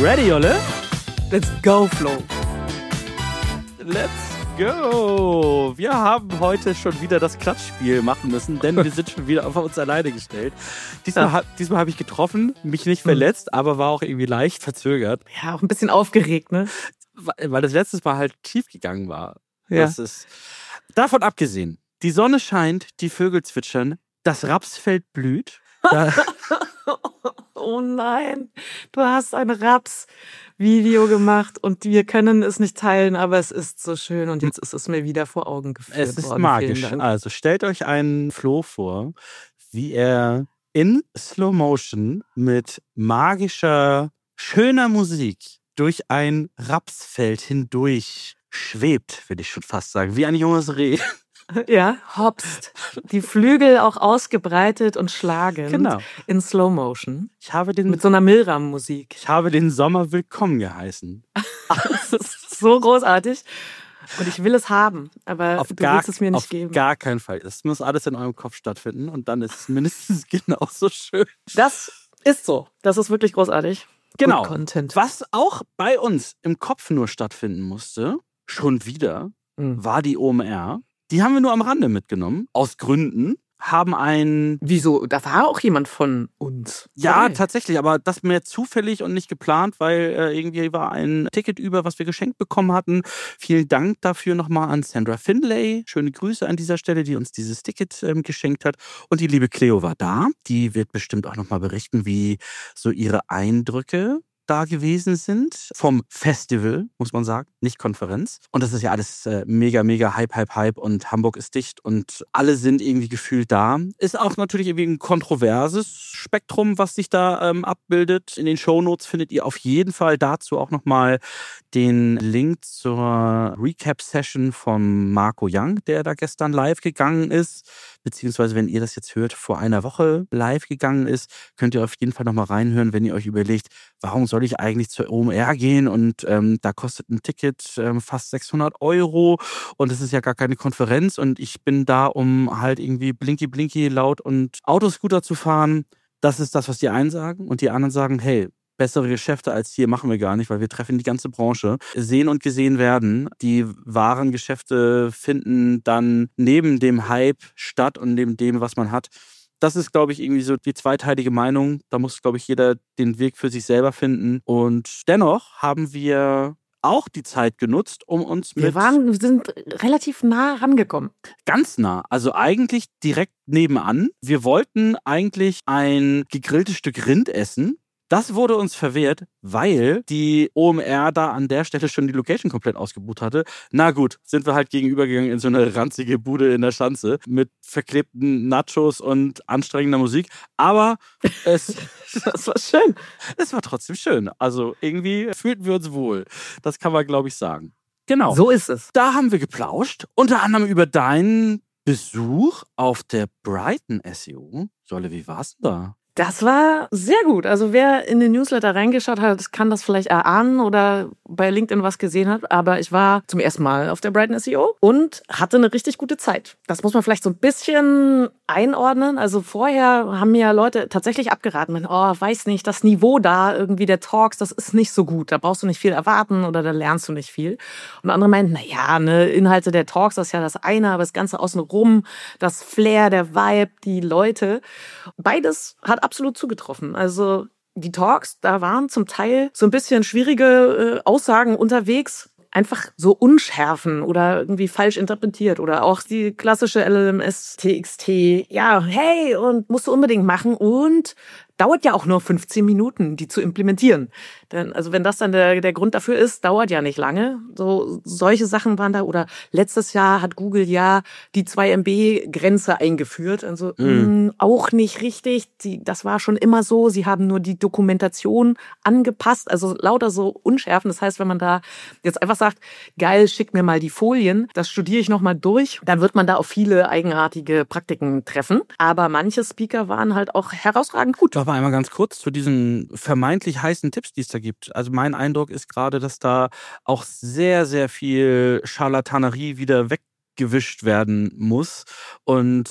Ready, Jolle? Let's go, Flo. Let's go! Wir haben heute schon wieder das Klatschspiel machen müssen, denn wir sind schon wieder auf uns alleine gestellt. Diesmal habe ich getroffen, mich nicht verletzt, aber war auch irgendwie leicht verzögert. Ja, auch ein bisschen aufgeregt, ne? Weil das letztes Mal halt schief gegangen war. Ja. Das ist, davon abgesehen, die Sonne scheint, die Vögel zwitschern, das Rapsfeld blüht. Oh nein, du hast ein Raps-Video gemacht und wir können es nicht teilen, aber es ist so schön und jetzt ist es mir wieder vor Augen geführt worden. Es ist magisch. Also stellt euch einen Flo vor, wie er in Slow Motion mit magischer, schöner Musik durch ein Rapsfeld hindurch schwebt, würde ich schon fast sagen, wie ein junges Reh. Ja, hopst. Die Flügel auch ausgebreitet und schlagend. Genau. In Slow Motion. Mit so einer Milram-Musik. Ich habe den Sommer willkommen geheißen. Das ist so großartig. Und ich will es haben, aber du willst es mir nicht geben. Auf gar keinen Fall. Das muss alles in eurem Kopf stattfinden und dann ist es mindestens genauso schön. Das ist so. Das ist wirklich großartig. Genau. Good Content. Was auch bei uns im Kopf nur stattfinden musste, schon wieder, war die OMR. Die haben wir nur am Rande mitgenommen, aus Gründen. Wieso? Da war auch jemand von uns. Ja, tatsächlich, aber das mehr zufällig und nicht geplant, weil irgendwie war ein Ticket über, was wir geschenkt bekommen hatten. Vielen Dank dafür nochmal an Sandra Finlay. Schöne Grüße an dieser Stelle, die uns dieses Ticket geschenkt hat. Und die liebe Cleo war da. Die wird bestimmt auch nochmal berichten, wie so ihre Eindrücke da gewesen sind. Vom Festival, muss man sagen, nicht Konferenz. Und das ist ja alles mega, mega Hype und Hamburg ist dicht und alle sind irgendwie gefühlt da. Ist auch natürlich irgendwie ein kontroverses Spektrum, was sich da abbildet. In den Shownotes findet ihr auf jeden Fall dazu auch nochmal den Link zur Recap-Session von Marco Young, der da gestern live gegangen ist. Beziehungsweise, wenn ihr das jetzt hört, vor einer Woche live gegangen ist, könnt ihr auf jeden Fall nochmal reinhören, wenn ihr euch überlegt, warum soll ich eigentlich zur OMR gehen und da kostet ein Ticket fast 600 € und es ist ja gar keine Konferenz und ich bin da, um halt irgendwie blinky laut und Autoscooter zu fahren. Das ist das, was die einen sagen und die anderen sagen, hey, bessere Geschäfte als hier machen wir gar nicht, weil wir treffen die ganze Branche. Sehen und gesehen werden. Die wahren Geschäfte finden dann neben dem Hype statt und neben dem, was man hat. Das ist, glaube ich, irgendwie so die zweiteilige Meinung. Da muss, glaube ich, jeder den Weg für sich selber finden. Und dennoch haben wir auch die Zeit genutzt, um uns Wir sind relativ nah rangekommen. Ganz nah, also eigentlich direkt nebenan. Wir wollten eigentlich ein gegrilltes Stück Rind essen. Das wurde uns verwehrt, weil die OMR da an der Stelle schon die Location komplett ausgebucht hatte. Na gut, sind wir halt gegenübergegangen in so eine ranzige Bude in der Schanze mit verklebten Nachos und anstrengender Musik. Aber das war schön. Es war trotzdem schön. Also irgendwie fühlten wir uns wohl. Das kann man, glaube ich, sagen. Genau. So ist es. Da haben wir geplauscht. Unter anderem über deinen Besuch auf der Brighton SEO. Jolle, wie war's denn da? Das war sehr gut. Also wer in den Newsletter reingeschaut hat, kann das vielleicht erahnen oder bei LinkedIn was gesehen hat. Aber ich war zum ersten Mal auf der Brighton SEO und hatte eine richtig gute Zeit. Das muss man vielleicht so ein bisschen einordnen. Also vorher haben mir Leute tatsächlich abgeraten, weiß nicht, das Niveau da irgendwie der Talks, das ist nicht so gut. Da brauchst du nicht viel erwarten oder da lernst du nicht viel. Und andere meinten, Inhalte der Talks, das ist ja das eine, aber das Ganze außenrum, das Flair, der Vibe, die Leute. Beides hat absolut zugetroffen. Also die Talks, da waren zum Teil so ein bisschen schwierige Aussagen unterwegs, einfach so Unschärfen oder irgendwie falsch interpretiert oder auch die klassische LLMS TXT, ja, hey, und musst du unbedingt machen und dauert ja auch nur 15 Minuten, die zu implementieren. Denn, also wenn das dann der Grund dafür ist, dauert ja nicht lange. So, solche Sachen waren da. Oder letztes Jahr hat Google ja die 2 MB-Grenze eingeführt. Also auch nicht richtig. Das war schon immer so. Sie haben nur die Dokumentation angepasst. Also lauter so Unschärfen. Das heißt, wenn man da jetzt einfach sagt, geil, schick mir mal die Folien, das studiere ich nochmal durch, dann wird man da auf viele eigenartige Praktiken treffen. Aber manche Speaker waren halt auch herausragend gut. Aber einmal ganz kurz zu diesen vermeintlich heißen Tipps, die es da gibt. Also mein Eindruck ist gerade, dass da auch sehr, sehr viel Scharlatanerie wieder weggewischt werden muss. Und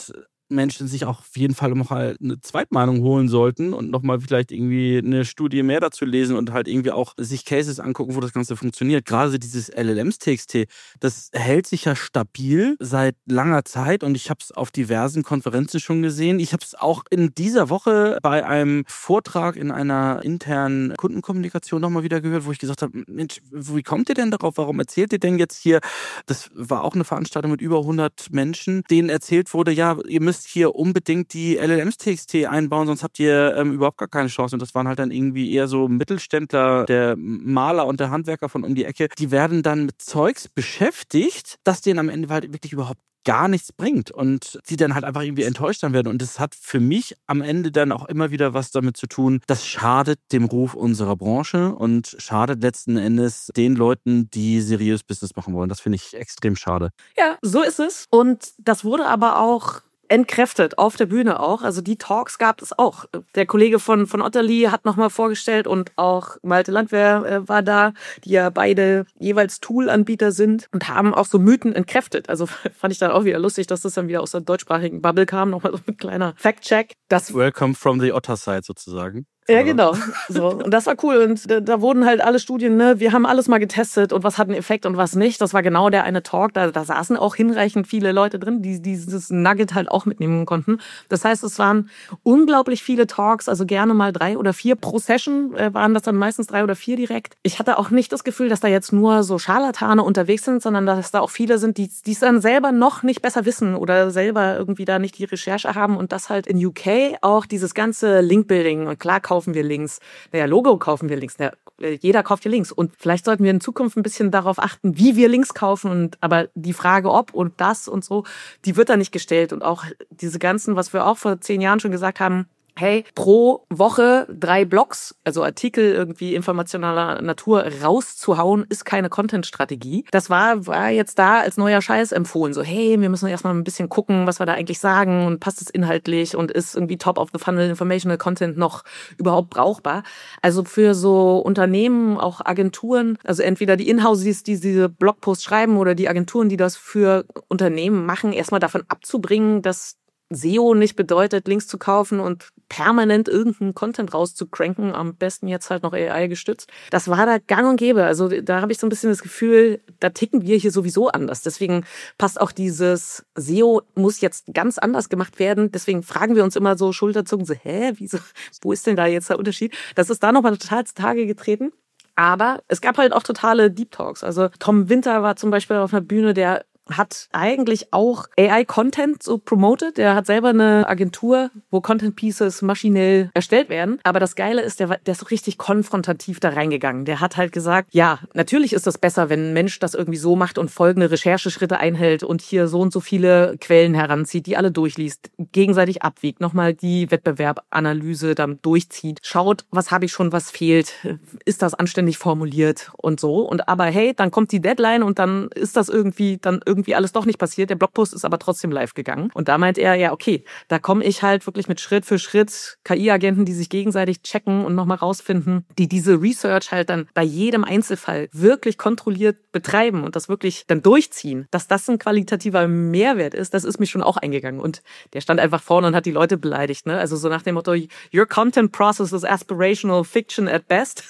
Menschen sich auch auf jeden Fall mal eine Zweitmeinung holen sollten und nochmal vielleicht irgendwie eine Studie mehr dazu lesen und halt irgendwie auch sich Cases angucken, wo das Ganze funktioniert. Gerade dieses LLMs-TXT, das hält sich ja stabil seit langer Zeit und ich habe es auf diversen Konferenzen schon gesehen. Ich habe es auch in dieser Woche bei einem Vortrag in einer internen Kundenkommunikation nochmal wieder gehört, wo ich gesagt habe, Mensch, wie kommt ihr denn darauf? Warum erzählt ihr denn jetzt hier? Das war auch eine Veranstaltung mit über 100 Menschen, denen erzählt wurde, ja, ihr müsst hier unbedingt die LLMs-TXT einbauen, sonst habt ihr überhaupt gar keine Chance. Und das waren halt dann irgendwie eher so Mittelständler, der Maler und der Handwerker von um die Ecke. Die werden dann mit Zeugs beschäftigt, das denen am Ende halt wirklich überhaupt gar nichts bringt und die dann halt einfach irgendwie enttäuscht dann werden. Und das hat für mich am Ende dann auch immer wieder was damit zu tun, das schadet dem Ruf unserer Branche und schadet letzten Endes den Leuten, die seriös Business machen wollen. Das finde ich extrem schade. Ja, so ist es. Und das wurde aber auch entkräftet, auf der Bühne auch. Also die Talks gab es auch. Der Kollege von Otterli hat nochmal vorgestellt und auch Malte Landwehr war da, die ja beide jeweils Tool-Anbieter sind und haben auch so Mythen entkräftet. Also fand ich dann auch wieder lustig, dass das dann wieder aus der deutschsprachigen Bubble kam. Nochmal so ein kleiner Fact-Check. Welcome from the Otter side sozusagen. Ja, genau. So. Und das war cool. Und da wurden halt alle Studien, ne, wir haben alles mal getestet und was hat einen Effekt und was nicht. Das war genau der eine Talk. Da saßen auch hinreichend viele Leute drin, die dieses Nugget halt auch mitnehmen konnten. Das heißt, es waren unglaublich viele Talks, also gerne mal 3 oder 4 pro Session, waren das dann meistens 3 oder 4 direkt. Ich hatte auch nicht das Gefühl, dass da jetzt nur so Scharlatane unterwegs sind, sondern dass da auch viele sind, die es dann selber noch nicht besser wissen oder selber irgendwie da nicht die Recherche haben und das halt in UK auch dieses ganze Link-Building und klar kaufen wir Links. Naja, Logo kaufen wir Links. Naja, jeder kauft hier Links. Und vielleicht sollten wir in Zukunft ein bisschen darauf achten, wie wir Links kaufen. Aber die Frage, ob und das und so, die wird da nicht gestellt. Und auch diese ganzen, was wir auch vor 10 Jahren schon gesagt haben, hey, pro Woche 3 Blogs, also Artikel irgendwie informationaler Natur rauszuhauen, ist keine Content-Strategie. Das war jetzt da als neuer Scheiß empfohlen. So, hey, wir müssen erstmal ein bisschen gucken, was wir da eigentlich sagen und passt es inhaltlich und ist irgendwie Top-of-the-Funnel Informational Content noch überhaupt brauchbar. Also für so Unternehmen, auch Agenturen, also entweder die Inhouses, die diese Blogposts schreiben oder die Agenturen, die das für Unternehmen machen, erstmal davon abzubringen, dass SEO nicht bedeutet, Links zu kaufen und permanent irgendeinen Content rauszukranken, am besten jetzt halt noch AI gestützt. Das war da gang und gäbe. Also da habe ich so ein bisschen das Gefühl, da ticken wir hier sowieso anders. Deswegen passt auch dieses SEO muss jetzt ganz anders gemacht werden. Deswegen fragen wir uns immer so schulterzucken, so, wieso, wo ist denn da jetzt der Unterschied? Das ist da nochmal total zutage getreten. Aber es gab halt auch totale Deep Talks. Also Tom Winter war zum Beispiel auf einer Bühne, der hat eigentlich auch AI-Content so promoted. Der hat selber eine Agentur, wo Content-Pieces maschinell erstellt werden. Aber das Geile ist, der ist so richtig konfrontativ da reingegangen. Der hat halt gesagt, ja, natürlich ist das besser, wenn ein Mensch das irgendwie so macht und folgende Rechercheschritte einhält und hier so und so viele Quellen heranzieht, die alle durchliest, gegenseitig abwiegt, nochmal die Wettbewerbanalyse dann durchzieht, schaut, was habe ich schon, was fehlt, ist das anständig formuliert und so. Und aber hey, dann kommt die Deadline und dann ist das irgendwie alles doch nicht passiert. Der Blogpost ist aber trotzdem live gegangen. Und da meint er, ja, okay, da komme ich halt wirklich mit Schritt für Schritt KI-Agenten, die sich gegenseitig checken und nochmal rausfinden, die diese Research halt dann bei jedem Einzelfall wirklich kontrolliert betreiben und das wirklich dann durchziehen. Dass das ein qualitativer Mehrwert ist, das ist mir schon auch eingegangen. Und der stand einfach vorne und hat die Leute beleidigt, ne? Also so nach dem Motto, your content process is aspirational fiction at best.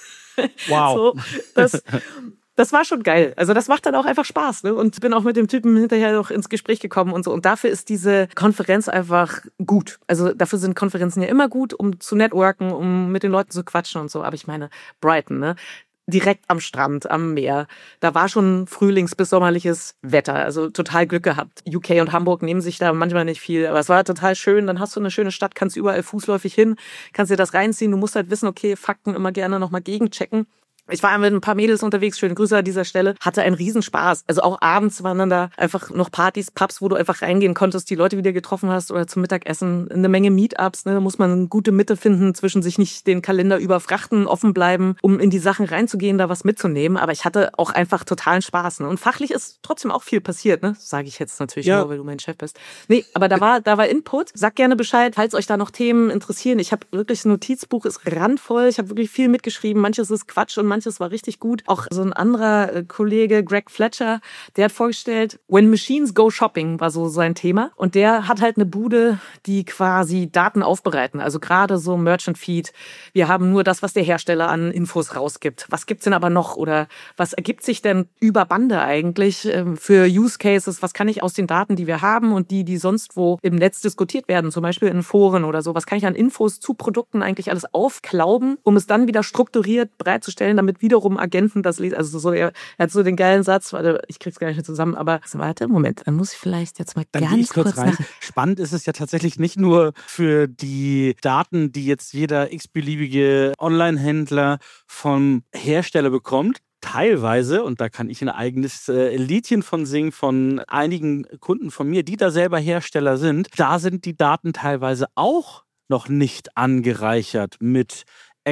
Wow. So, das war schon geil. Also das macht dann auch einfach Spaß, ne? Und bin auch mit dem Typen hinterher noch ins Gespräch gekommen und so. Und dafür ist diese Konferenz einfach gut. Also dafür sind Konferenzen ja immer gut, um zu networken, um mit den Leuten zu quatschen und so. Aber ich meine, Brighton, ne? Direkt am Strand, am Meer. Da war schon frühlings- bis sommerliches Wetter. Also total Glück gehabt. UK und Hamburg nehmen sich da manchmal nicht viel. Aber es war total schön. Dann hast du eine schöne Stadt, kannst überall fußläufig hin, kannst dir das reinziehen. Du musst halt wissen, okay, Fakten immer gerne nochmal gegenchecken. Ich war mit ein paar Mädels unterwegs, schöne Grüße an dieser Stelle, hatte einen Riesenspaß. Also auch abends waren dann da einfach noch Partys, Pubs, wo du einfach reingehen konntest, die Leute wieder getroffen hast oder zum Mittagessen. Eine Menge Meetups, ne? Da muss man eine gute Mitte finden, zwischen sich nicht den Kalender überfrachten, offen bleiben, um in die Sachen reinzugehen, da was mitzunehmen. Aber ich hatte auch einfach totalen Spaß. Ne? Und fachlich ist trotzdem auch viel passiert, ne? Sage ich jetzt natürlich nur, weil du mein Chef bist. Nee, aber da war Input. Sag gerne Bescheid, falls euch da noch Themen interessieren. Ich habe wirklich, ein Notizbuch ist randvoll. Ich habe wirklich viel mitgeschrieben. Manches ist Quatsch und manches manches war richtig gut. Auch so ein anderer Kollege, Greg Fletcher, der hat vorgestellt, When Machines Go Shopping war so sein Thema. Und der hat halt eine Bude, die quasi Daten aufbereiten. Also gerade so Merchant Feed. Wir haben nur das, was der Hersteller an Infos rausgibt. Was gibt's denn aber noch? Oder was ergibt sich denn über Bande eigentlich für Use Cases? Was kann ich aus den Daten, die wir haben und die sonst wo im Netz diskutiert werden, zum Beispiel in Foren oder so, was kann ich an Infos zu Produkten eigentlich alles aufklauben, um es dann wieder strukturiert bereitzustellen, damit wiederum Agenten das lesen. Also so, er hat so den geilen Satz, warte, ich krieg's gar nicht mehr zusammen, aber warte, Moment, dann muss ich vielleicht jetzt mal dann ganz kurz rein. Spannend ist es ja tatsächlich nicht nur für die Daten, die jetzt jeder x-beliebige Online-Händler vom Hersteller bekommt, teilweise, und da kann ich ein eigenes Liedchen von singen, von einigen Kunden von mir, die da selber Hersteller sind, da sind die Daten teilweise auch noch nicht angereichert mit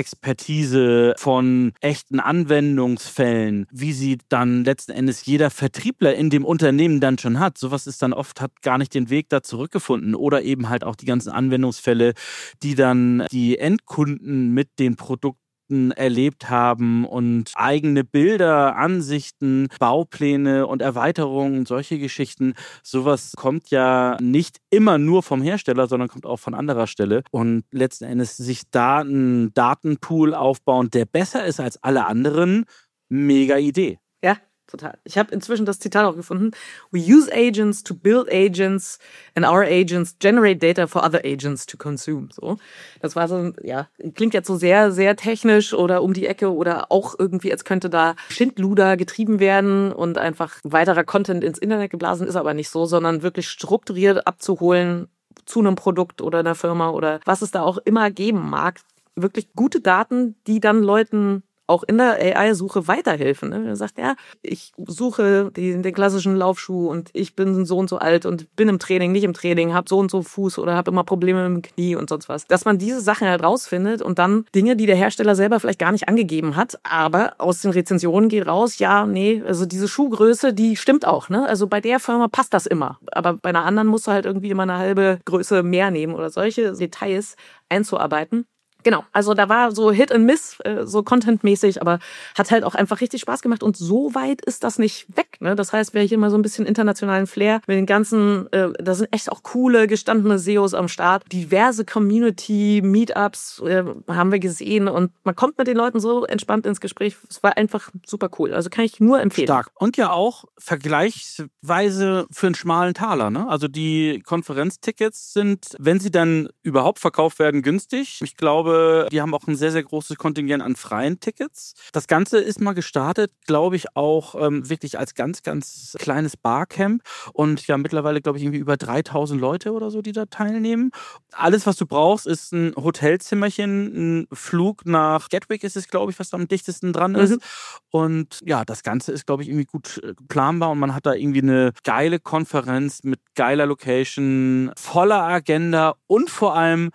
Expertise von echten Anwendungsfällen, wie sie dann letzten Endes jeder Vertriebler in dem Unternehmen dann schon hat. Sowas ist dann oft, hat gar nicht den Weg da zurückgefunden. Oder eben halt auch die ganzen Anwendungsfälle, die dann die Endkunden mit den Produkten erlebt haben und eigene Bilder, Ansichten, Baupläne und Erweiterungen und solche Geschichten. Sowas kommt ja nicht immer nur vom Hersteller, sondern kommt auch von anderer Stelle. Und letzten Endes sich da einen Datenpool aufbauen, der besser ist als alle anderen, mega Idee. Ja, total. Ich habe inzwischen das Zitat auch gefunden. We use agents to build agents and our agents generate data for other agents to consume. So, das war so, ja, klingt jetzt so sehr, sehr technisch oder um die Ecke oder auch irgendwie, als könnte da Schindluder getrieben werden und einfach weiterer Content ins Internet geblasen, ist aber nicht so, sondern wirklich strukturiert abzuholen zu einem Produkt oder einer Firma oder was es da auch immer geben mag. Wirklich gute Daten, die dann Leuten auch in der AI-Suche weiterhelfen. Er sagt, ja, ich suche den klassischen Laufschuh und ich bin so und so alt und bin im Training, nicht im Training, habe so und so Fuß oder habe immer Probleme mit dem Knie und sonst was. Dass man diese Sachen halt rausfindet und dann Dinge, die der Hersteller selber vielleicht gar nicht angegeben hat, aber aus den Rezensionen geht raus, ja, nee, also diese Schuhgröße, die stimmt auch, ne? Also bei der Firma passt das immer. Aber bei einer anderen musst du halt irgendwie immer eine halbe Größe mehr nehmen oder solche Details einzuarbeiten. Genau, also da war so Hit and Miss, so contentmäßig, aber hat halt auch einfach richtig Spaß gemacht und so weit ist das nicht weg, ne? Das heißt, wer hier mal so ein bisschen internationalen Flair mit den ganzen, da sind echt auch coole, gestandene SEOs am Start, diverse Community-Meetups haben wir gesehen und man kommt mit den Leuten so entspannt ins Gespräch, es war einfach super cool, also kann ich nur empfehlen. Stark. Und ja auch vergleichsweise für einen schmalen Taler, ne? Also die Konferenztickets sind, wenn sie dann überhaupt verkauft werden, günstig. Ich glaube, die haben auch ein sehr, sehr großes Kontingent an freien Tickets. Das Ganze ist mal gestartet, glaube ich, auch wirklich als ganz, ganz kleines Barcamp. Und ja, mittlerweile, glaube ich, irgendwie über 3000 Leute oder so, die da teilnehmen. Alles, was du brauchst, ist ein Hotelzimmerchen, ein Flug nach Gatwick ist es, glaube ich, was da am dichtesten dran ist. Und ja, das Ganze ist, glaube ich, irgendwie gut planbar und man hat da irgendwie eine geile Konferenz mit geiler Location, voller Agenda und vor allem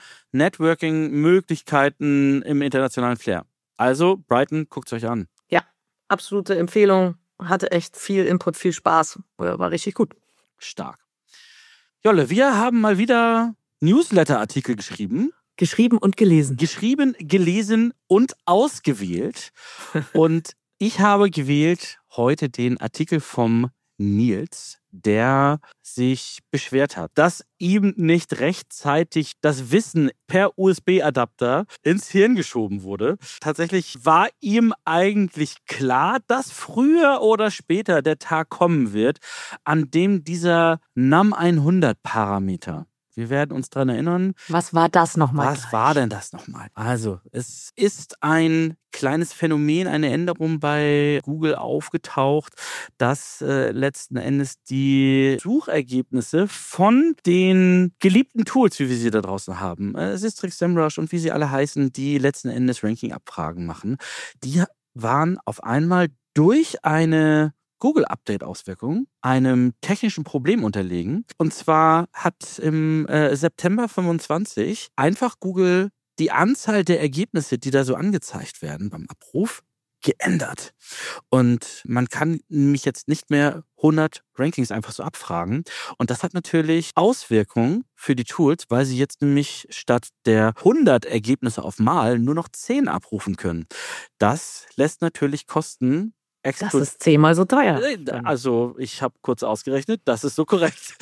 Networking-Möglichkeiten im internationalen Flair. Also, Brighton, guckt es euch an. Ja, absolute Empfehlung. Hatte echt viel Input, viel Spaß. War richtig gut. Stark. Jolle, wir haben mal wieder Newsletter-Artikel geschrieben. Geschrieben und gelesen. Geschrieben, gelesen und ausgewählt. Und ich habe gewählt heute den Artikel vom Nils, der sich beschwert hat, dass ihm nicht rechtzeitig das Wissen per USB-Adapter ins Hirn geschoben wurde. Tatsächlich war ihm eigentlich klar, dass früher oder später der Tag kommen wird, an dem dieser NUM100-Parameter, wir werden uns daran erinnern. Was war das nochmal? Was war denn das nochmal? Also, es ist ein kleines Phänomen, eine Änderung bei Google aufgetaucht, dass letzten Endes die Suchergebnisse von den geliebten Tools, wie wir sie da draußen haben, Sistrix, SEMrush und wie sie alle heißen, die letzten Endes Ranking-Abfragen machen, die waren auf einmal durch eine Google-Update-Auswirkung einem technischen Problem unterlegen. Und zwar hat im September 25 einfach Google die Anzahl der Ergebnisse, die da so angezeigt werden beim Abruf, geändert. Und man kann nämlich jetzt nicht mehr 100 Rankings einfach so abfragen. Und das hat natürlich Auswirkungen für die Tools, weil sie jetzt nämlich statt der 100 Ergebnisse auf Mal nur noch 10 abrufen können. Das lässt natürlich Kosten Das ist 10-mal so teuer. Also ich habe kurz ausgerechnet, das ist so korrekt.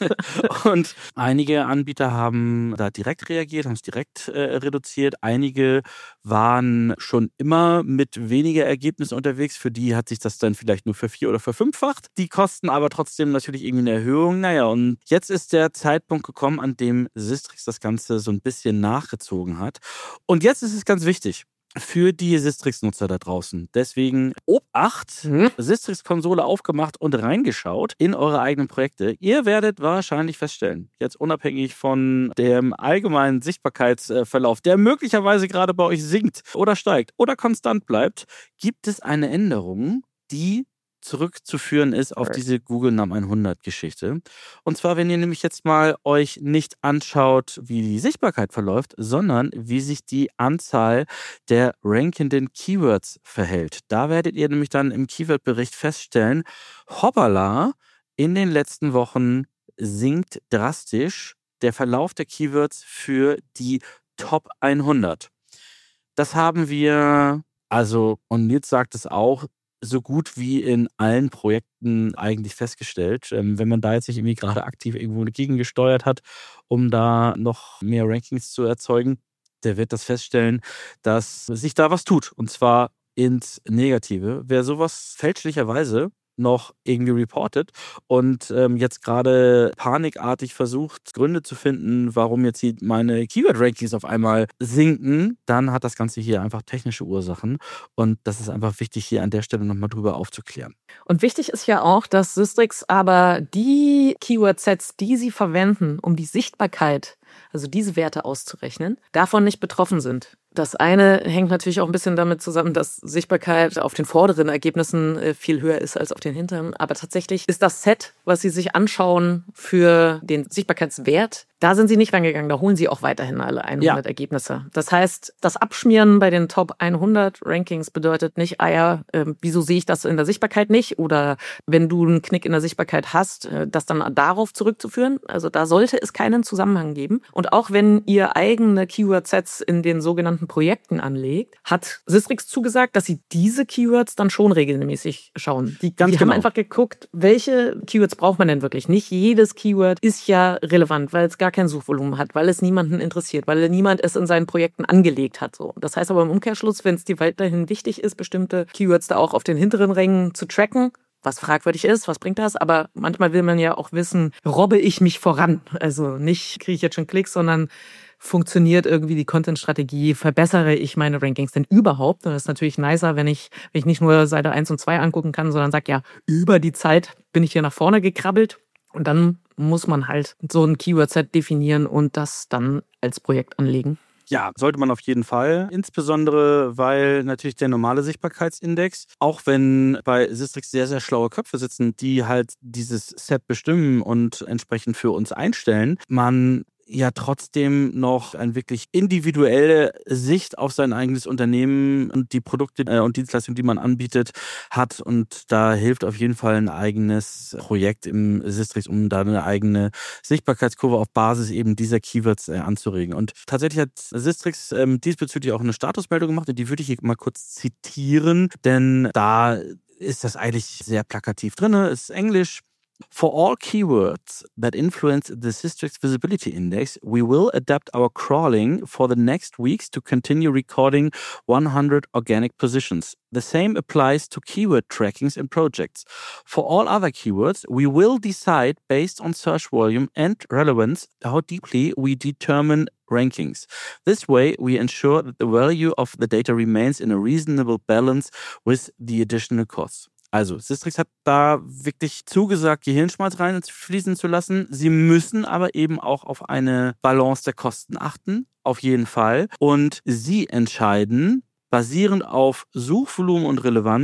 Und einige Anbieter haben da direkt reagiert, haben es direkt reduziert. Einige waren schon immer mit weniger Ergebnissen unterwegs. Für die hat sich das dann vielleicht nur ver-4- oder ver-5-facht. Die kosten aber trotzdem natürlich irgendwie eine Erhöhung. Naja, und jetzt ist der Zeitpunkt gekommen, an dem Sistrix das Ganze so ein bisschen nachgezogen hat. Und jetzt ist es ganz wichtig für die Sistrix-Nutzer da draußen. Deswegen Obacht, Sistrix-Konsole aufgemacht und reingeschaut in eure eigenen Projekte. Ihr werdet wahrscheinlich feststellen, jetzt unabhängig von dem allgemeinen Sichtbarkeitsverlauf, der möglicherweise gerade bei euch sinkt oder steigt oder konstant bleibt, gibt es eine Änderung, die zurückzuführen ist auf diese Google NAM 100 Geschichte. Und zwar, wenn ihr nämlich jetzt mal euch nicht anschaut, wie die Sichtbarkeit verläuft, sondern wie sich die Anzahl der rankenden Keywords verhält. Da werdet ihr nämlich dann im Keyword-Bericht feststellen, hoppala, in den letzten Wochen sinkt drastisch der Verlauf der Keywords für die Top 100. Das haben wir, und Nils sagt es auch, so gut wie in allen Projekten eigentlich festgestellt. Wenn man da jetzt nicht irgendwie gerade aktiv irgendwo dagegen gesteuert hat, um da noch mehr Rankings zu erzeugen, der wird das feststellen, dass sich da was tut. Und zwar ins Negative. Wer sowas fälschlicherweise noch irgendwie reportet und jetzt gerade panikartig versucht, Gründe zu finden, warum jetzt hier meine Keyword-Rankings auf einmal sinken, dann hat das Ganze hier einfach technische Ursachen. Und das ist einfach wichtig, hier an der Stelle nochmal drüber aufzuklären. Und wichtig ist ja auch, dass Sistrix aber die Keyword-Sets, die sie verwenden, um die Sichtbarkeit, also diese Werte auszurechnen, davon nicht betroffen sind. Das eine hängt natürlich auch ein bisschen damit zusammen, dass Sichtbarkeit auf den vorderen Ergebnissen viel höher ist als auf den hinteren. Aber tatsächlich ist das Set, was Sie sich anschauen für den Sichtbarkeitswert, da sind Sie nicht rangegangen. Da holen Sie auch weiterhin alle 100 Ergebnisse. Das heißt, das Abschmieren bei den Top 100 Rankings bedeutet nicht, wieso sehe ich das in der Sichtbarkeit nicht? Oder wenn du einen Knick in der Sichtbarkeit hast, das dann darauf zurückzuführen. Also da sollte es keinen Zusammenhang geben. Und auch wenn ihr eigene Keyword-Sets in den sogenannten Projekten anlegt, hat Sistrix zugesagt, dass sie diese Keywords dann schon regelmäßig schauen. Die haben einfach geguckt, welche Keywords braucht man denn wirklich? Nicht jedes Keyword ist ja relevant, weil es gar kein Suchvolumen hat, weil es niemanden interessiert, weil niemand es in seinen Projekten angelegt hat. So. Das heißt aber im Umkehrschluss, wenn es dir weiterhin wichtig ist, bestimmte Keywords da auch auf den hinteren Rängen zu tracken, was fragwürdig ist, was bringt das? Aber manchmal will man ja auch wissen, robbe ich mich voran? Also nicht kriege ich jetzt schon Klicks, sondern funktioniert irgendwie die Content-Strategie, verbessere ich meine Rankings denn überhaupt? Und das ist natürlich nicer, wenn ich nicht nur Seite 1 und 2 angucken kann, sondern sage, ja, über die Zeit bin ich hier nach vorne gekrabbelt. Und dann muss man halt so ein Keyword-Set definieren und das dann als Projekt anlegen. Ja, sollte man auf jeden Fall. Insbesondere, weil natürlich der normale Sichtbarkeitsindex, auch wenn bei Sistrix sehr, sehr schlaue Köpfe sitzen, die halt dieses Set bestimmen und entsprechend für uns einstellen, man ja trotzdem noch eine wirklich individuelle Sicht auf sein eigenes Unternehmen und die Produkte und Dienstleistungen, die man anbietet, hat. Und da hilft auf jeden Fall ein eigenes Projekt im Sistrix, um da eine eigene Sichtbarkeitskurve auf Basis eben dieser Keywords anzuregen. Und tatsächlich hat Sistrix diesbezüglich auch eine Statusmeldung gemacht und die würde ich hier mal kurz zitieren, denn da ist das eigentlich sehr plakativ drin, ist Englisch. For all keywords that influence the Sistrix Visibility Index, we will adapt our crawling for the next weeks to continue recording 100 organic positions. The same applies to keyword trackings and projects. For all other keywords, we will decide based on search volume and relevance how deeply we determine rankings. This way, we ensure that the value of the data remains in a reasonable balance with the additional costs. Also, Sistrix hat da wirklich zugesagt, Gehirnschmalz reinfließen zu lassen. Sie müssen aber eben auch auf eine Balance der Kosten achten, auf jeden Fall. Und sie entscheiden, basierend auf Suchvolumen und Relevanz,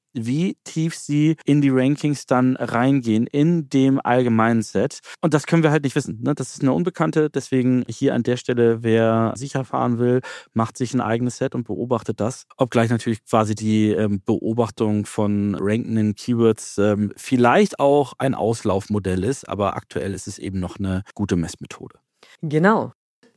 wie tief sie in die Rankings dann reingehen in dem allgemeinen Set. Und das können wir halt nicht wissen. Ne? Das ist eine Unbekannte. Deswegen hier an der Stelle, wer sicher fahren will, macht sich ein eigenes Set und beobachtet das. Obgleich natürlich quasi die Beobachtung von rankenden Keywords vielleicht auch ein Auslaufmodell ist. Aber aktuell ist es eben noch eine gute Messmethode. Genau.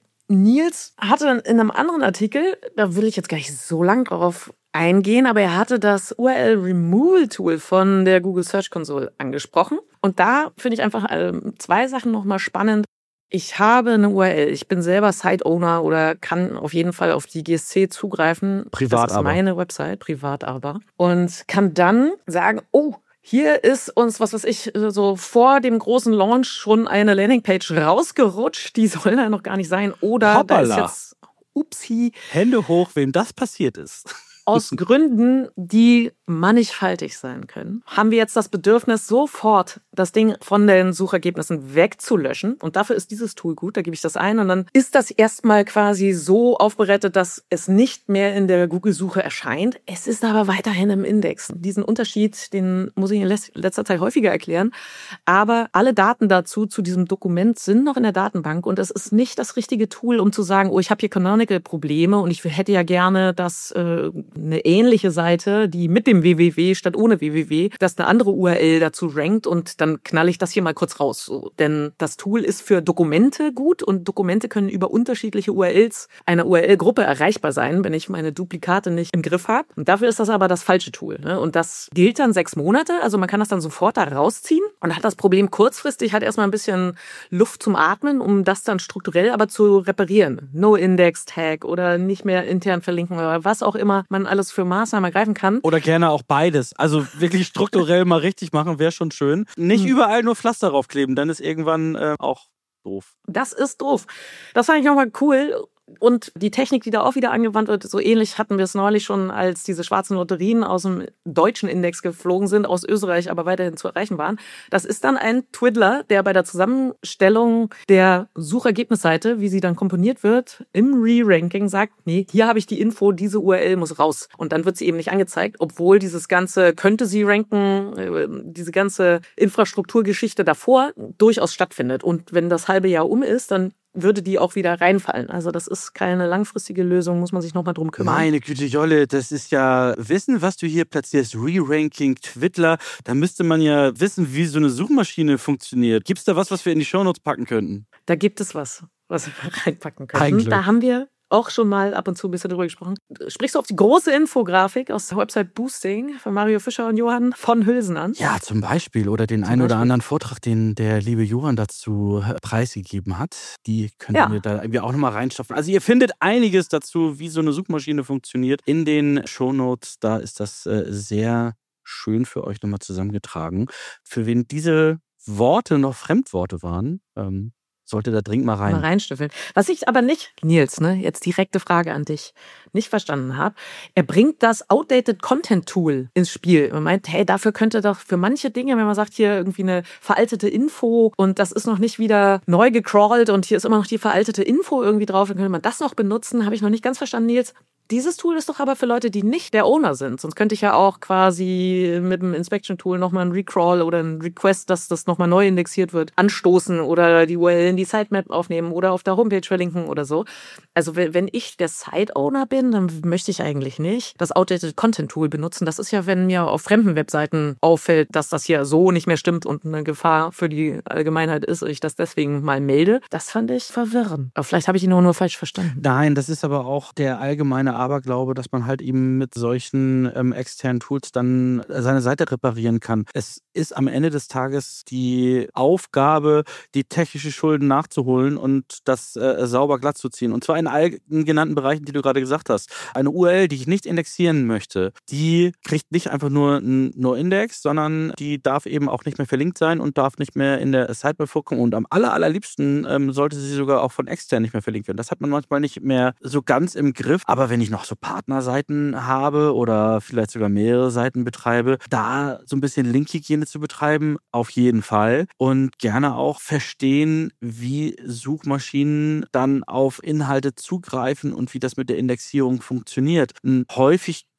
Nils hatte dann in einem anderen Artikel, da will ich jetzt gar nicht so lang drauf eingehen, aber er hatte das URL-Removal-Tool von der Google Search Console angesprochen. Und da finde ich einfach 2 Sachen nochmal spannend. Ich habe eine URL, ich bin selber Site-Owner oder kann auf jeden Fall auf die GSC zugreifen. Privat das ist meine Website, privat aber. Und kann dann sagen, oh, hier ist uns, was weiß ich, so vor dem großen Launch schon eine Landingpage rausgerutscht. Die soll da noch gar nicht sein. Oder Hoppala. da ist jetzt, upsie. Hände hoch, wem das passiert ist. Aus Gründen, die mannigfaltig sein können, haben wir jetzt das Bedürfnis, sofort das Ding von den Suchergebnissen wegzulöschen. Und dafür ist dieses Tool gut. Da gebe ich das ein und dann ist das erstmal quasi so aufbereitet, dass es nicht mehr in der Google-Suche erscheint. Es ist aber weiterhin im Index. Diesen Unterschied, den muss ich in letzter Zeit häufiger erklären. Aber alle Daten dazu, zu diesem Dokument, sind noch in der Datenbank. Und es ist nicht das richtige Tool, um zu sagen, oh, ich habe hier Canonical-Probleme und ich hätte ja gerne, dass eine ähnliche Seite, die mit dem www statt ohne www, dass eine andere URL dazu rankt und dann knalle ich das hier mal kurz raus. So. Denn das Tool ist für Dokumente gut und Dokumente können über unterschiedliche URLs einer URL-Gruppe erreichbar sein, wenn ich meine Duplikate nicht im Griff habe. Und dafür ist das aber das falsche Tool. Ne? Und das gilt dann 6 Monate, also man kann das dann sofort da rausziehen und hat das Problem kurzfristig, hat erstmal ein bisschen Luft zum Atmen, um das dann strukturell aber zu reparieren. No-Index-Tag oder nicht mehr intern verlinken oder was auch immer man alles für Maßnahmen ergreifen kann. Oder gerne auch beides. Also wirklich strukturell mal richtig machen, wäre schon schön. Nicht überall nur Pflaster draufkleben, dann ist irgendwann auch doof. Das ist doof. Das fand ich nochmal cool. Und die Technik, die da auch wieder angewandt wird, so ähnlich hatten wir es neulich schon, als diese schwarzen Lotterien aus dem deutschen Index geflogen sind, aus Österreich aber weiterhin zu erreichen waren. Das ist dann ein Twiddler, der bei der Zusammenstellung der Suchergebnisseite, wie sie dann komponiert wird, im Re-Ranking sagt, nee, hier habe ich die Info, diese URL muss raus. Und dann wird sie eben nicht angezeigt, obwohl dieses ganze, könnte sie ranken, diese ganze Infrastrukturgeschichte davor durchaus stattfindet. Und wenn das halbe Jahr um ist, dann würde die auch wieder reinfallen. Also das ist keine langfristige Lösung, muss man sich nochmal drum kümmern. Meine Güte, Jolle, das ist ja Wissen, was du hier platzierst. Re-Ranking, Twiddler, da müsste man ja wissen, wie so eine Suchmaschine funktioniert. Gibt es da was wir in die Shownotes packen könnten? Da gibt es was wir reinpacken können. Eigentlich. Da haben wir auch schon mal ab und zu ein bisschen drüber gesprochen. Sprichst du auf die große Infografik aus der Website Boosting von Mario Fischer und Johann von Hülsen an? Ja, zum Beispiel. Oder den einen oder anderen Vortrag, den der liebe Johann dazu preisgegeben hat. Die können wir da irgendwie auch nochmal reinstopfen. Also ihr findet einiges dazu, wie so eine Suchmaschine funktioniert, in den Shownotes. Da ist das sehr schön für euch nochmal zusammengetragen. Für wen diese Worte noch Fremdworte waren, sollte da dringend mal rein. Mal reinstüffeln. Was ich aber nicht, Nils, jetzt direkte Frage an dich, nicht verstanden habe, er bringt das Outdated Content Tool ins Spiel. Man meint, hey, dafür könnte doch für manche Dinge, wenn man sagt, hier irgendwie eine veraltete Info und das ist noch nicht wieder neu gecrawlt und hier ist immer noch die veraltete Info irgendwie drauf, dann könnte man das noch benutzen. Habe ich noch nicht ganz verstanden, Nils. Dieses Tool ist doch aber für Leute, die nicht der Owner sind. Sonst könnte ich ja auch quasi mit dem Inspection-Tool nochmal einen Recrawl oder einen Request, dass das nochmal neu indexiert wird, anstoßen oder die URL in die Sitemap aufnehmen oder auf der Homepage verlinken oder so. Also wenn ich der Site-Owner bin, dann möchte ich eigentlich nicht das Outdated Content Tool benutzen. Das ist ja, wenn mir auf fremden Webseiten auffällt, dass das hier so nicht mehr stimmt und eine Gefahr für die Allgemeinheit ist und ich das deswegen mal melde. Das fand ich verwirrend. Aber vielleicht habe ich ihn auch nur falsch verstanden. Nein, das ist aber auch der allgemeine Aberglaube, dass man halt eben mit solchen externen Tools dann seine Seite reparieren kann. Es ist am Ende des Tages die Aufgabe, die technische Schulden nachzuholen und das sauber glatt zu ziehen. Und zwar in all den genannten Bereichen, die du gerade gesagt hast. Eine URL, die ich nicht indexieren möchte, die kriegt nicht einfach nur einen No-Index, sondern die darf eben auch nicht mehr verlinkt sein und darf nicht mehr in der Sitemap vorkommen. Und am allerliebsten sollte sie sogar auch von extern nicht mehr verlinkt werden. Das hat man manchmal nicht mehr so ganz im Griff. Aber wenn ich noch so Partnerseiten habe oder vielleicht sogar mehrere Seiten betreibe, da so ein bisschen Linkhygiene zu betreiben, auf jeden Fall. Und gerne auch verstehen, wie Suchmaschinen dann auf Inhalte zugreifen und wie das mit der Indexierung funktioniert. Häufig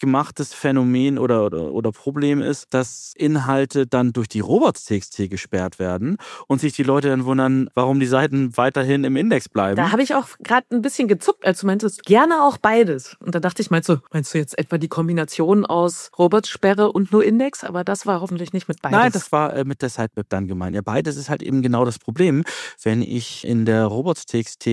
gemachtes Phänomen oder Problem ist, dass Inhalte dann durch die Robots.txt gesperrt werden und sich die Leute dann wundern, warum die Seiten weiterhin im Index bleiben. Da habe ich auch gerade ein bisschen gezuckt, als du meintest, gerne auch beides. Und da dachte ich, meinst du jetzt etwa die Kombination aus Robots-Sperre und nur Index? Aber das war hoffentlich nicht mit beides. Nein, das war mit der Sitemap dann gemeint. Ja, beides ist halt eben genau das Problem. Wenn ich in der Robots.txt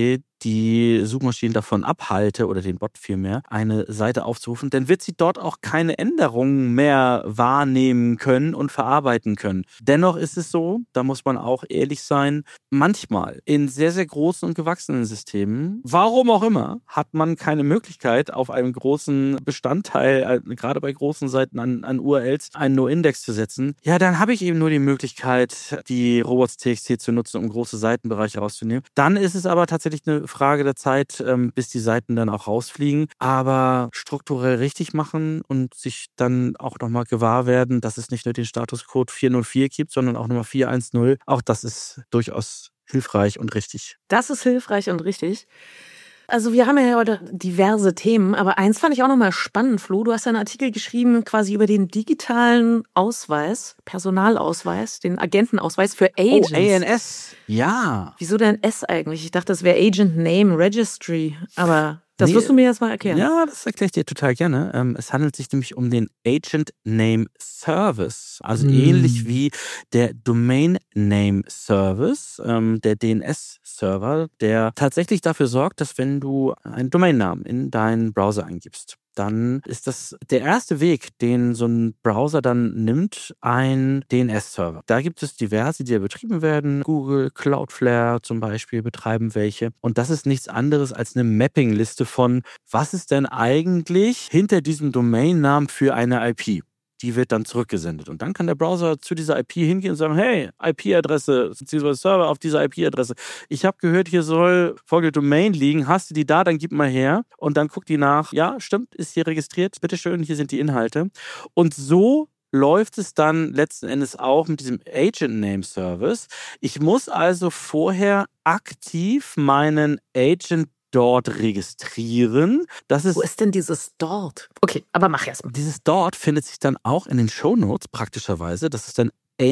die Suchmaschinen davon abhalte oder den Bot vielmehr, eine Seite aufzurufen, dann wird sie dort auch keine Änderungen mehr wahrnehmen können und verarbeiten können. Dennoch ist es so, da muss man auch ehrlich sein, manchmal in sehr, sehr großen und gewachsenen Systemen, warum auch immer, hat man keine Möglichkeit, auf einem großen Bestandteil, gerade bei großen Seiten an URLs, einen No-Index zu setzen. Ja, dann habe ich eben nur die Möglichkeit, die Robots.txt zu nutzen, um große Seitenbereiche rauszunehmen. Dann ist es aber tatsächlich eine Frage der Zeit, bis die Seiten dann auch rausfliegen. Aber strukturell richtig machen und sich dann auch nochmal gewahr werden, dass es nicht nur den Statuscode 404 gibt, sondern auch nochmal 410. Auch das ist durchaus hilfreich und richtig. Das ist hilfreich und richtig. Also wir haben ja heute diverse Themen, aber eins fand ich auch nochmal spannend, Flo. Du hast einen Artikel geschrieben quasi über den digitalen Ausweis, Personalausweis, den Agentenausweis für Agents. Oh, ANS, ja. Wieso denn S eigentlich? Ich dachte, das wäre Agent Name Registry, aber das wirst du mir jetzt mal erklären. Ja, das erkläre ich dir total gerne. Es handelt sich nämlich um den Agent Name Service, also ähnlich wie der Domain Name Service, der DNS-Server, der tatsächlich dafür sorgt, dass wenn du einen Domainnamen in deinen Browser eingibst, dann ist das der erste Weg, den so ein Browser dann nimmt, ein DNS-Server. Da gibt es diverse, die ja betrieben werden. Google, Cloudflare zum Beispiel betreiben welche. Und das ist nichts anderes als eine Mapping-Liste von, was ist denn eigentlich hinter diesem Domainnamen für eine IP? Die wird dann zurückgesendet. Und dann kann der Browser zu dieser IP hingehen und sagen, hey, IP-Adresse, beziehungsweise Server auf dieser IP-Adresse. Ich habe gehört, hier soll folgende Domain liegen. Hast du die da? Dann gib mal her. Und dann guckt die nach. Ja, stimmt, ist hier registriert. Bitteschön, hier sind die Inhalte. Und so läuft es dann letzten Endes auch mit diesem Agent Name Service. Ich muss also vorher aktiv meinen Agent dort registrieren. Wo ist denn dieses dort? Okay, aber mach erst mal. Dieses dort findet sich dann auch in den Shownotes praktischerweise. Das ist dann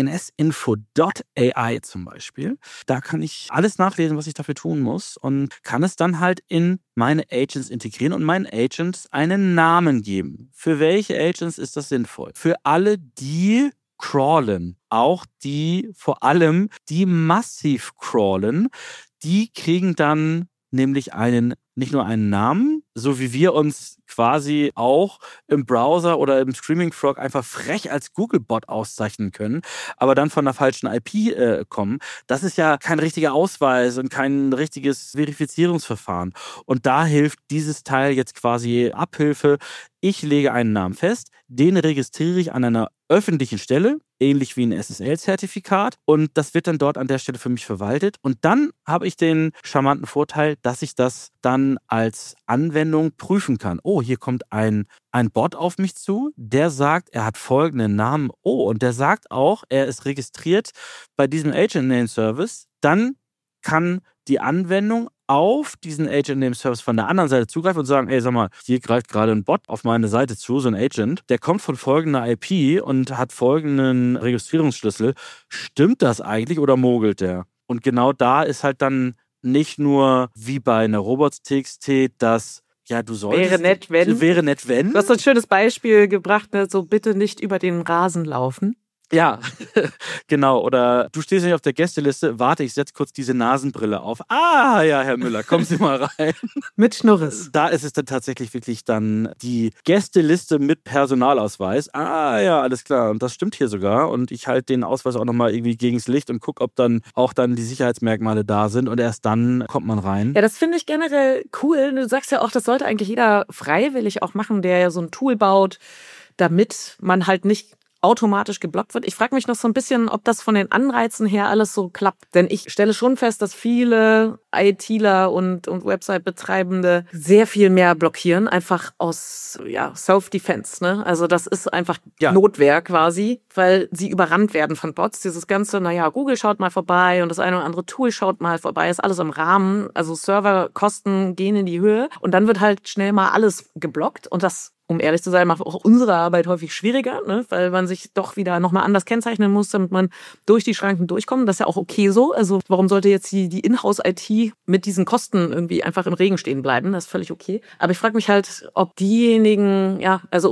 ansinfo.ai zum Beispiel. Da kann ich alles nachlesen, was ich dafür tun muss und kann es dann halt in meine Agents integrieren und meinen Agents einen Namen geben. Für welche Agents ist das sinnvoll? Für alle, die crawlen, auch die, vor allem die massiv crawlen, die kriegen dann nämlich nicht nur einen Namen, so wie wir uns quasi auch im Browser oder im Streaming Frog einfach frech als Google-Bot auszeichnen können, aber dann von der falschen IP kommen. Das ist ja kein richtiger Ausweis und kein richtiges Verifizierungsverfahren. Und da hilft dieses Teil jetzt quasi Abhilfe. Ich lege einen Namen fest, den registriere ich an einer öffentlichen Stelle, ähnlich wie ein SSL-Zertifikat, und das wird dann dort an der Stelle für mich verwaltet. Und dann habe ich den charmanten Vorteil, dass ich das dann als Anwendung prüfen kann. Oh, hier kommt ein Bot auf mich zu, der sagt, er hat folgenden Namen. Oh, und der sagt auch, er ist registriert bei diesem Agent Name Service. Dann kann die Anwendung auf diesen Agent Name Service von der anderen Seite zugreifen und sagen, ey, sag mal, hier greift gerade ein Bot auf meine Seite zu, so ein Agent, der kommt von folgender IP und hat folgenden Registrierungsschlüssel. Stimmt das eigentlich oder mogelt der? Und genau da ist halt dann nicht nur wie bei einer Robots.txt, dass ja, du solltest. Wäre nett, wenn. Du hast so ein schönes Beispiel gebracht, ne? So bitte nicht über den Rasen laufen. Ja, genau. Oder du stehst nicht auf der Gästeliste. Warte, ich setze kurz diese Nasenbrille auf. Ah, ja, Herr Müller, kommen Sie mal rein. Mit Schnurres. Da ist es dann tatsächlich wirklich dann die Gästeliste mit Personalausweis. Ah, ja, alles klar. Und das stimmt hier sogar. Und ich halte den Ausweis auch nochmal irgendwie gegens Licht und gucke, ob dann auch dann die Sicherheitsmerkmale da sind. Und erst dann kommt man rein. Ja, das finde ich generell cool. Du sagst ja auch, das sollte eigentlich jeder freiwillig auch machen, der ja so ein Tool baut, damit man halt nicht automatisch geblockt wird. Ich frage mich noch so ein bisschen, ob das von den Anreizen her alles so klappt. Denn ich stelle schon fest, dass viele ITler und Website-Betreibende sehr viel mehr blockieren, einfach aus Self-Defense. Ne? Also das ist einfach Notwehr quasi, weil sie überrannt werden von Bots. Dieses ganze, Google schaut mal vorbei und das eine oder andere Tool schaut mal vorbei, ist alles im Rahmen. Also Serverkosten gehen in die Höhe und dann wird halt schnell mal alles geblockt und das um ehrlich zu sein, macht auch unsere Arbeit häufig schwieriger, ne? Weil man sich doch wieder nochmal anders kennzeichnen muss, damit man durch die Schranken durchkommt. Das ist ja auch okay so. Also warum sollte jetzt die Inhouse-IT mit diesen Kosten irgendwie einfach im Regen stehen bleiben? Das ist völlig okay. Aber ich frage mich halt, ob diejenigen,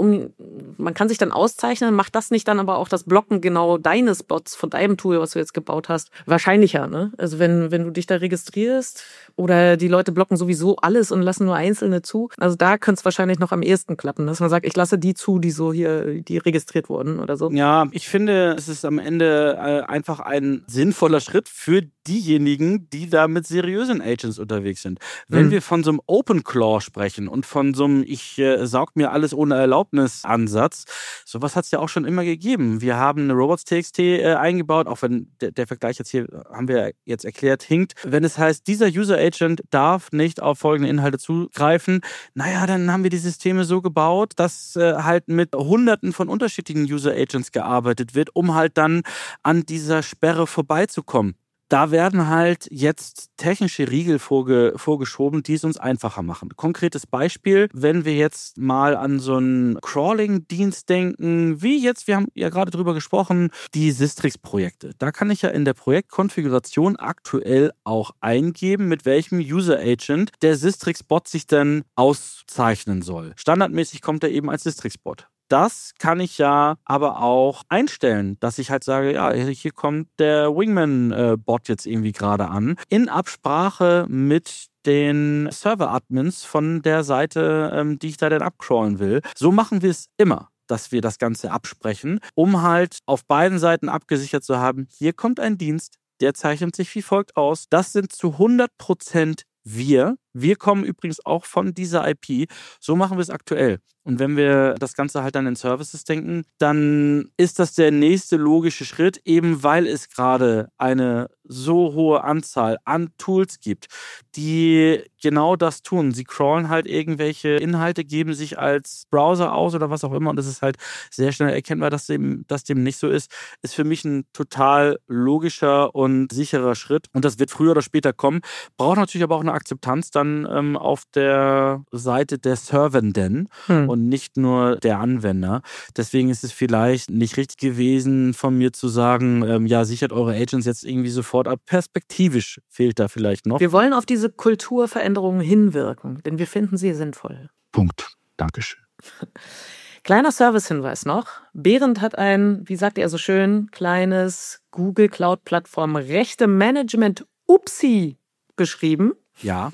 man kann sich dann auszeichnen, macht das nicht dann aber auch das Blocken genau deines Bots von deinem Tool, was du jetzt gebaut hast, wahrscheinlicher, ne? Also wenn du dich da registrierst oder die Leute blocken sowieso alles und lassen nur Einzelne zu, also da könnte es wahrscheinlich noch am ehesten klappen, dass man sagt, ich lasse die zu, die so hier, die registriert wurden oder so. Ja, ich finde, es ist am Ende einfach ein sinnvoller Schritt für diejenigen, die da mit seriösen Agents unterwegs sind. Wenn wir von so einem Open Claw sprechen und von so einem ich saug mir alles ohne Erlaubnis Ansatz, sowas hat es ja auch schon immer gegeben. Wir haben eine Robots.txt eingebaut, auch wenn der Vergleich jetzt hier, haben wir jetzt erklärt, hinkt. Wenn es heißt, dieser User Agent darf nicht auf folgende Inhalte zugreifen, naja, dann haben wir die Systeme so gebaut, dass halt mit Hunderten von unterschiedlichen User Agents gearbeitet wird, um halt dann an dieser Sperre vorbeizukommen. Da werden halt jetzt technische Riegel vorgeschoben, die es uns einfacher machen. Konkretes Beispiel, wenn wir jetzt mal an so einen Crawling-Dienst denken, wie jetzt, wir haben ja gerade drüber gesprochen, die Sistrix-Projekte. Da kann ich ja in der Projektkonfiguration aktuell auch eingeben, mit welchem User-Agent der Sistrix-Bot sich dann auszeichnen soll. Standardmäßig kommt er eben als Sistrix-Bot. Das kann ich ja aber auch einstellen, dass ich halt sage, ja, hier kommt der Wingman-Bot jetzt irgendwie gerade an, in Absprache mit den Server-Admins von der Seite, die ich da dann abcrawlen will. So machen wir es immer, dass wir das Ganze absprechen, um halt auf beiden Seiten abgesichert zu haben, hier kommt ein Dienst, der zeichnet sich wie folgt aus. Das sind zu 100% wir. Wir kommen übrigens auch von dieser IP. So machen wir es aktuell. Und wenn wir das Ganze halt dann in Services denken, dann ist das der nächste logische Schritt, eben weil es gerade eine so hohe Anzahl an Tools gibt, die genau das tun. Sie crawlen halt irgendwelche Inhalte, geben sich als Browser aus oder was auch immer und es ist halt sehr schnell erkennbar, dass dem nicht so ist für mich ein total logischer und sicherer Schritt. Und das wird früher oder später kommen. Braucht natürlich aber auch eine Akzeptanz dann auf der Seite der Servenden und nicht nur der Anwender. Deswegen ist es vielleicht nicht richtig gewesen, von mir zu sagen, ja, sichert eure Agents jetzt irgendwie sofort ab. Perspektivisch fehlt da vielleicht noch. Wir wollen auf diese Kulturveränderungen hinwirken, denn wir finden sie sinnvoll. Punkt. Dankeschön. Kleiner Servicehinweis noch. Behrendt hat ein, wie sagt er so schön, kleines Google Cloud Plattform Rechte Management Upsi geschrieben. Ja,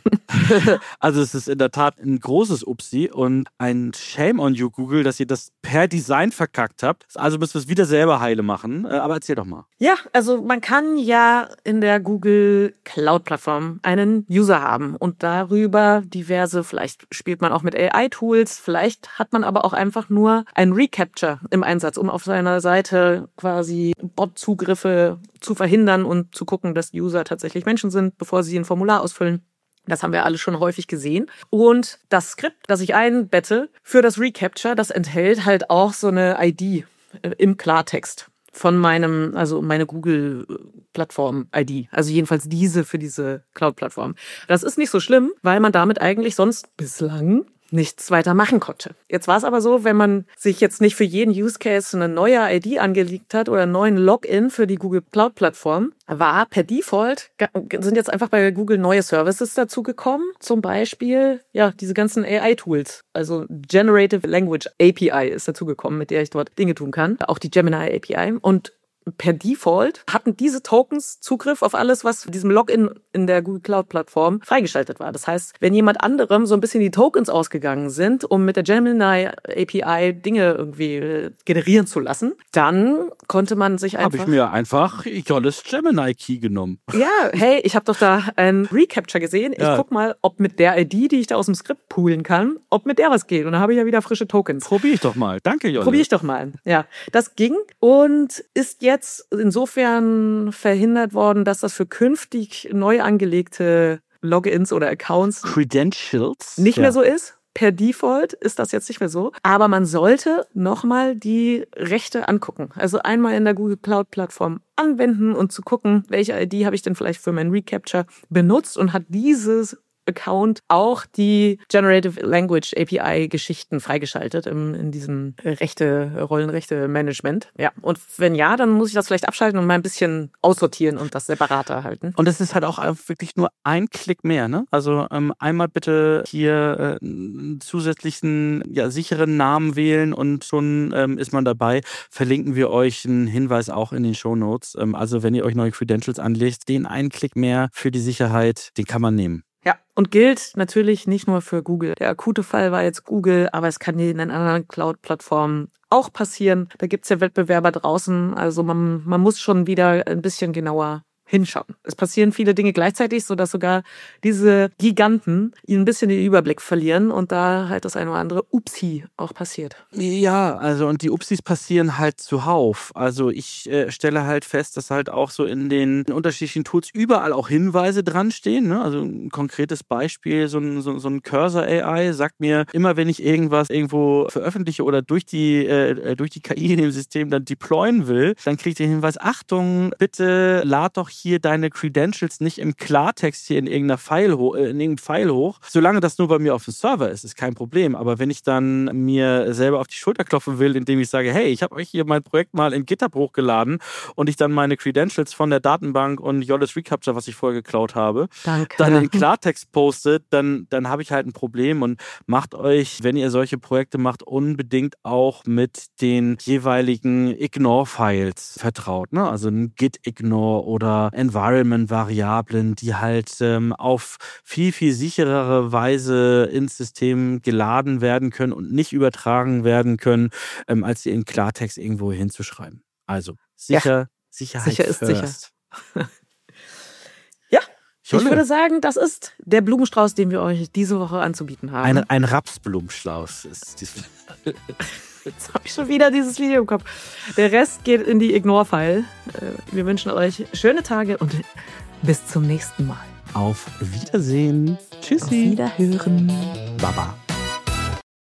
also es ist in der Tat ein großes Upsi und ein Shame on you, Google, dass ihr das per Design verkackt habt. Also müsst ihr es wieder selber heile machen. Aber erzähl doch mal. Ja, also man kann ja in der Google Cloud-Plattform einen User haben und darüber diverse, vielleicht spielt man auch mit AI-Tools, vielleicht hat man aber auch einfach nur ein Recapture im Einsatz, um auf seiner Seite quasi Bot-Zugriffe zu verhindern und zu gucken, dass User tatsächlich Menschen sind, bevor sie ein Formular ausfüllen. Das haben wir alle schon häufig gesehen. Und das Skript, das ich einbette für das Recapture, das enthält halt auch so eine ID im Klartext von meine Google-Plattform-ID. Also jedenfalls diese für diese Cloud-Plattform. Das ist nicht so schlimm, weil man damit eigentlich sonst bislang nichts weiter machen konnte. Jetzt war es aber so, wenn man sich jetzt nicht für jeden Use Case eine neue ID angelegt hat oder einen neuen Login für die Google Cloud Plattform, war per Default, sind jetzt einfach bei Google neue Services dazugekommen. Zum Beispiel, ja, diese ganzen AI-Tools. Also Generative Language API ist dazugekommen, mit der ich dort Dinge tun kann. Auch die Gemini API. Und per Default hatten diese Tokens Zugriff auf alles, was diesem Login in der Google Cloud Plattform freigeschaltet war. Das heißt, wenn jemand anderem so ein bisschen die Tokens ausgegangen sind, um mit der Gemini API Dinge irgendwie generieren zu lassen, dann konnte man sich einfach... Habe ich mir einfach Jolles Gemini Key genommen. Ja, hey, ich habe doch da ein Recapture gesehen. Ich guck mal, ob mit der ID, die ich da aus dem Skript poolen kann, ob mit der was geht. Und dann habe ich ja wieder frische Tokens. Probier ich doch mal. Danke, Jolle. Probier ich doch mal. Ja, das ging und ist jetzt insofern verhindert worden, dass das für künftig neu angelegte Logins oder Accounts Credentials nicht mehr so ist. Per Default ist das jetzt nicht mehr so. Aber man sollte nochmal die Rechte angucken. Also einmal in der Google Cloud Plattform anwenden und zu gucken, welche ID habe ich denn vielleicht für mein Recapture benutzt und hat dieses Account auch die Generative Language API-Geschichten freigeschaltet in diesem Rollenrechte-Management. Ja, und wenn ja, dann muss ich das vielleicht abschalten und mal ein bisschen aussortieren und das separater halten. Und es ist halt auch wirklich nur ein Klick mehr, ne? Also einmal bitte hier einen zusätzlichen, sicheren Namen wählen und schon ist man dabei. Verlinken wir euch einen Hinweis auch in den Shownotes. Also wenn ihr euch neue Credentials anlegt, den einen Klick mehr für die Sicherheit, den kann man nehmen. Ja, und gilt natürlich nicht nur für Google. Der akute Fall war jetzt Google, aber es kann in den anderen Cloud-Plattformen auch passieren. Da gibt's ja Wettbewerber draußen. Also man muss schon wieder ein bisschen genauer hinschauen. Es passieren viele Dinge gleichzeitig, sodass sogar diese Giganten ein bisschen den Überblick verlieren und da halt das eine oder andere Upsi auch passiert. Ja, also und die Upsis passieren halt zuhauf. Also ich stelle halt fest, dass halt auch so in den unterschiedlichen Tools überall auch Hinweise dran stehen. Ne? Also ein konkretes Beispiel, so ein Cursor-AI sagt mir immer, wenn ich irgendwas irgendwo veröffentliche oder durch die KI in dem System dann deployen will, dann kriege ich den Hinweis, Achtung, bitte lad doch hier deine Credentials nicht im Klartext hier in irgendeinem File hoch. Solange das nur bei mir auf dem Server ist kein Problem. Aber wenn ich dann mir selber auf die Schulter klopfen will, indem ich sage, hey, ich habe euch hier mein Projekt mal in GitHub hochgeladen und ich dann meine Credentials von der Datenbank und Yollis Recaptcha, was ich vorher geklaut habe, dann in Klartext postet, dann habe ich halt ein Problem. Und macht euch, wenn ihr solche Projekte macht, unbedingt auch mit den jeweiligen Ignore-Files vertraut. Ne? Also ein Git-Ignore oder Environment-Variablen, die halt auf viel, viel sicherere Weise ins System geladen werden können und nicht übertragen werden können, als sie in Klartext irgendwo hinzuschreiben. Also Sicherheit ist first. sicher. Ja, ich würde sagen, das ist der Blumenstrauß, den wir euch diese Woche anzubieten haben. Ein Rapsblumenstrauß ist dies. Jetzt habe ich schon wieder dieses Video im Kopf. Der Rest geht in die Ignore-File. Wir wünschen euch schöne Tage und bis zum nächsten Mal. Auf Wiedersehen. Tschüssi. Auf Wiederhören. Baba.